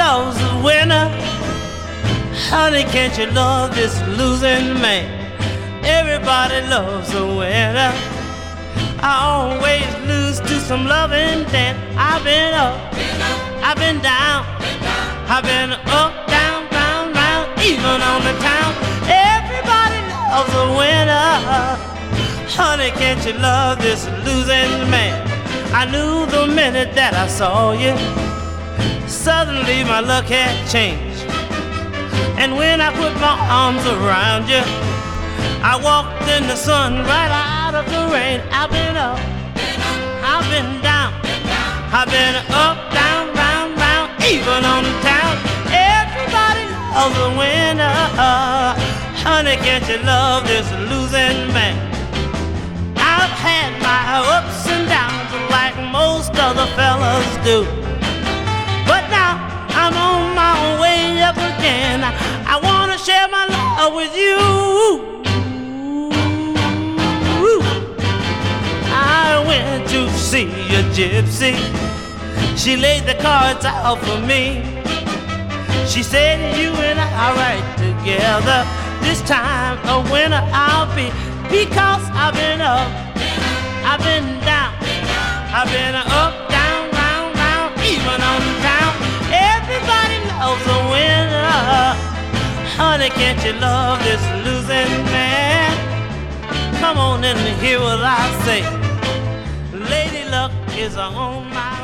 loves the winner. Honey, can't you love this losing man? Everybody loves a winner. I always lose to some loving then. I've been up, I've been down, I've been up, down, down, down, even on the town. Everybody loves a winner. Honey, can't you love this losing man? I knew the minute that I saw you, suddenly my luck had changed. And when I put my arms around you, I walked in the sun right out of the rain. I've been up, I've been down, I've been up, down, round, round, even on the town. Everybody loves a winner. Honey, can't you love this losing man? I've had my ups and downs like most other fellas do, but now I'm on my way up again. I wanna share my love with you. I went to see a gypsy. She laid the cards out for me. She said you and I are right together. This time a winner I'll be, because I've been up, I've been down, I've been up, down, round, round, even on the town. Everybody loves a winner. Honey, can't you love this losing man? Come on and hear what I say. Lady luck is on my